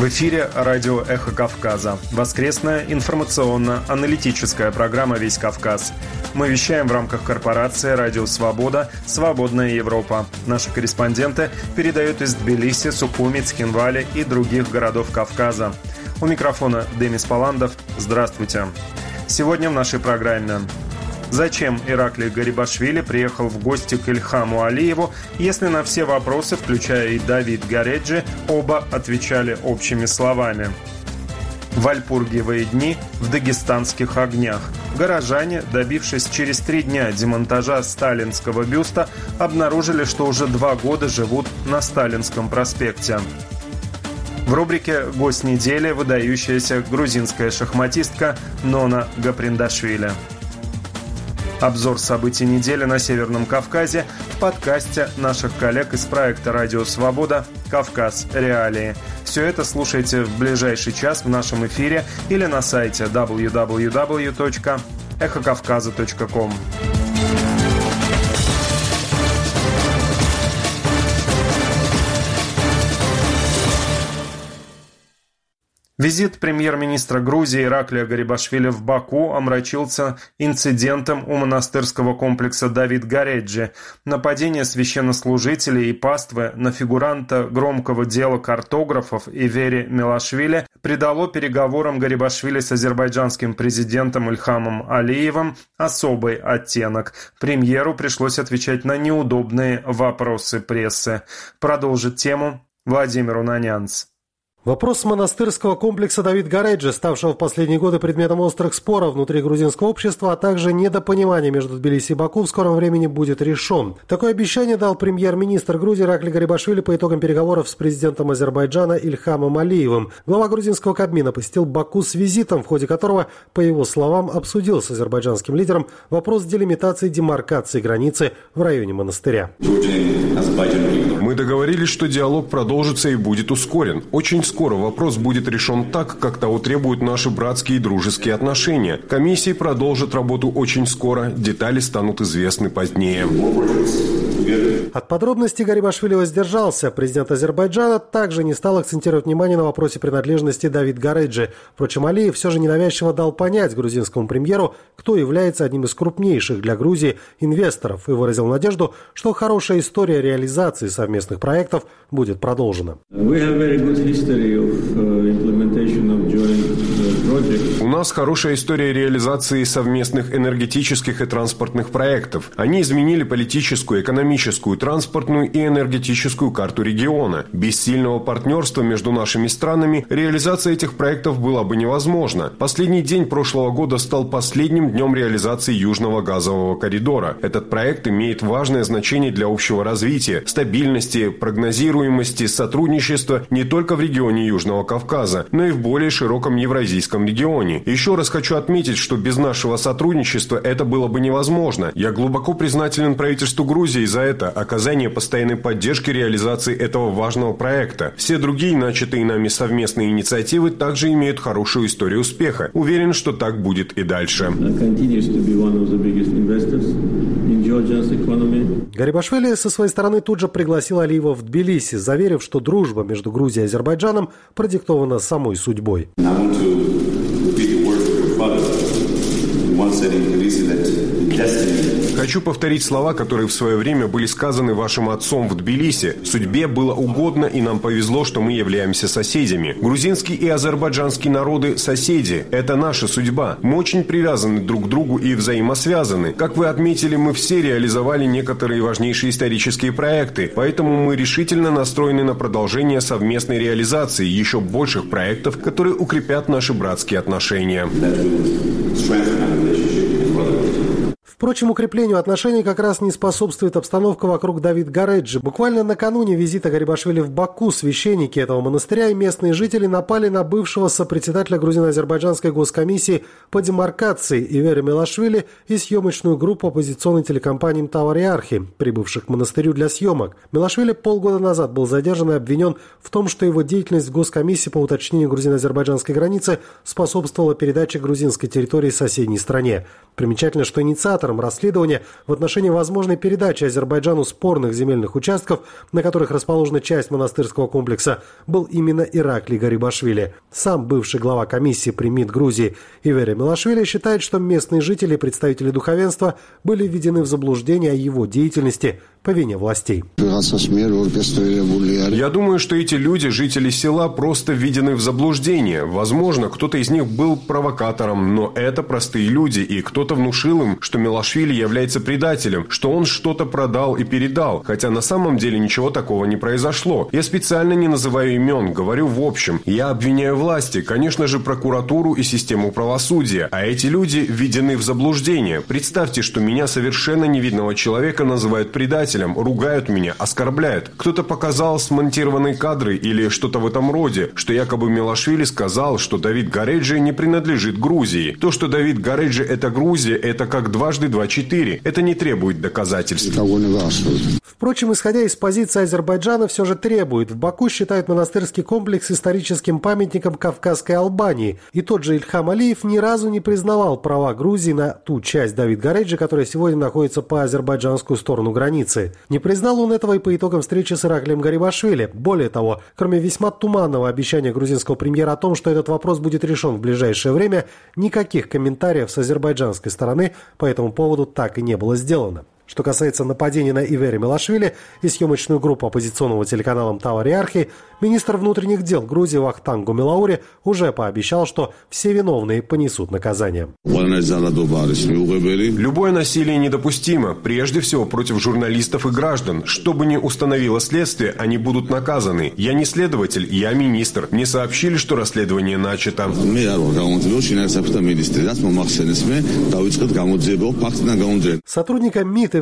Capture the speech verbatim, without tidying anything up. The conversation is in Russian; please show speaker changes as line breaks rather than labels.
В эфире радио «Эхо Кавказа». Воскресная информационно-аналитическая программа «Весь Кавказ». Мы вещаем в рамках корпорации «Радио Свобода. Свободная Европа». Наши корреспонденты передают из Тбилиси, Сухуми, Цхинвали и других городов Кавказа. У микрофона Демис Паландов. Здравствуйте. Сегодня в нашей программе. Зачем Ираклий Гарибашвили приехал в гости к Ильхаму Алиеву, если на все вопросы, включая и Давид Гареджи, оба отвечали общими словами? Вальпургиевые дни в дагестанских огнях. Горожане, добившись через три дня демонтажа сталинского бюста, обнаружили, что уже два года живут на Сталинском проспекте. В рубрике «Гость недели» выдающаяся грузинская шахматистка Нона Гаприндашвили. Обзор событий недели на Северном Кавказе в подкасте наших коллег из проекта «Радио Свобода. Кавказ. Реалии». Все это слушайте в ближайший час в нашем эфире или на сайте дабл ю дабл ю дабл ю точка эхо кавказа точка ком. Визит премьер-министра Грузии Ираклия Гарибашвили в Баку омрачился инцидентом у монастырского комплекса Давид Гареджи. Нападение священнослужителей и паствы на фигуранта громкого дела картографов Ивери Мелашвили придало переговорам Гарибашвили с азербайджанским президентом Ильхамом Алиевым особый оттенок. Премьеру пришлось отвечать на неудобные вопросы прессы. Продолжит тему Владимир Унанянц.
Вопрос монастырского комплекса Давид Гареджи, ставшего в последние годы предметом острых споров внутри грузинского общества, а также недопонимания между Тбилиси и Баку в скором времени будет решен. Такое обещание дал премьер-министр Грузии Ираклий Гарибашвили по итогам переговоров с президентом Азербайджана Ильхамом Алиевым. Глава грузинского Кабмина посетил Баку с визитом, в ходе которого, по его словам, обсудил с азербайджанским лидером вопрос делимитации демаркации границы в районе монастыря.
Мы договорились, что диалог продолжится и будет ускорен. Очень скоро вопрос будет решен так, как того требуют наши братские и дружеские отношения. Комиссии продолжат работу очень скоро, детали станут известны позднее.
От подробностей Гарибашвили воздержался. Президент Азербайджана также не стал акцентировать внимание на вопросе принадлежности Давид Гареджи. Впрочем, Алиев все же ненавязчиво дал понять грузинскому премьеру, кто является одним из крупнейших для Грузии инвесторов, и выразил надежду, что хорошая история реализации совместных проектов будет продолжена.
У нас хорошая история реализации совместных энергетических и транспортных проектов. Они изменили политическую, экономическую, транспортную и энергетическую карту региона. Без сильного партнерства между нашими странами реализация этих проектов была бы невозможна. Последний день прошлого года стал последним днем реализации Южного газового коридора. Этот проект имеет важное значение для общего развития, стабильности, прогнозируемости, сотрудничества не только в регионе Южного Кавказа, но и в более широком евразийском регионе. Еще раз хочу отметить, что без нашего сотрудничества это было бы невозможно. Я глубоко признателен правительству Грузии за это оказание постоянной поддержки реализации этого важного проекта. Все другие начатые нами совместные инициативы также имеют хорошую историю успеха. Уверен, что так будет и дальше.
Гарибашвили со своей стороны тут же пригласил Алиева в Тбилиси, заверив, что дружба между Грузией и Азербайджаном продиктована самой судьбой.
Хочу повторить слова, которые в свое время были сказаны вашим отцом в Тбилиси. Судьбе было угодно, и нам повезло, что мы являемся соседями. Грузинский и азербайджанский народы – соседи. Это наша судьба. Мы очень привязаны друг к другу и взаимосвязаны. Как вы отметили, мы все реализовали некоторые важнейшие исторические проекты, поэтому мы решительно настроены на продолжение совместной реализации еще больших проектов, которые укрепят наши братские отношения.
Впрочем, укреплению отношений как раз не способствует обстановка вокруг Давид Гареджи. Буквально накануне визита Гарибашвили в Баку священники этого монастыря и местные жители напали на бывшего сопредседателя грузино-азербайджанской госкомиссии по демаркации Ивери Мелашвили и съемочную группу оппозиционной телекомпании «Тавариархи», прибывших к монастырю для съемок. Мелашвили полгода назад был задержан и обвинен в том, что его деятельность в госкомиссии по уточнению грузино-азербайджанской границы способствовала передаче грузинской территории соседней стране. Примечательно, что инициатором расследования в отношении возможной передачи Азербайджану спорных земельных участков, на которых расположена часть монастырского комплекса, был именно Ираклий Гарибашвили. Сам бывший глава комиссии при МИД Грузии Ивери Мелашвили считает, что местные жители и представители духовенства были введены в заблуждение о его деятельности по вине властей.
Я думаю, что эти люди, жители села, просто введены в заблуждение. Возможно, кто-то из них был провокатором, но это простые люди, и кто-то внушил им, что Мелашвили является предателем, что он что-то продал и передал, хотя на самом деле ничего такого не произошло. Я специально не называю имен, говорю в общем. Я обвиняю власти, конечно же, прокуратуру и систему правосудия, а эти люди введены в заблуждение. Представьте, что меня, совершенно невидного человека, называют предателем, ругают меня, оскорбляют. Кто-то показал смонтированные кадры или что-то в этом роде, что якобы Мелашвили сказал, что Давид Гареджи не принадлежит Грузии. То, что Давид Гареджи – это Грузия, это как дважды два – четыре. Это не требует доказательств.
Впрочем, исходя из позиции Азербайджана, все же требует. В Баку считают монастырский комплекс историческим памятником Кавказской Албании. И тот же Ильхам Алиев ни разу не признавал права Грузии на ту часть Давид Гареджи, которая сегодня находится по азербайджанскую сторону границы. Не признал он этого и по итогам встречи с Ираклием Гарибашвили. Более того, кроме весьма туманного обещания грузинского премьера о том, что этот вопрос будет решен в ближайшее время, никаких комментариев с азербайджанской стороны по этому поводу так и не было сделано. Что касается нападения на Ивери Мелашвили и съемочную группу оппозиционного телеканала Тавариархи, министр внутренних дел Грузии Вахтанг Гумилаури уже пообещал, что все виновные понесут наказание.
Любое насилие недопустимо, прежде всего против журналистов и граждан. Что бы ни установило следствие, они будут наказаны. Я не следователь, я министр. Мне сообщили, что расследование начато.
Сотрудникам МИД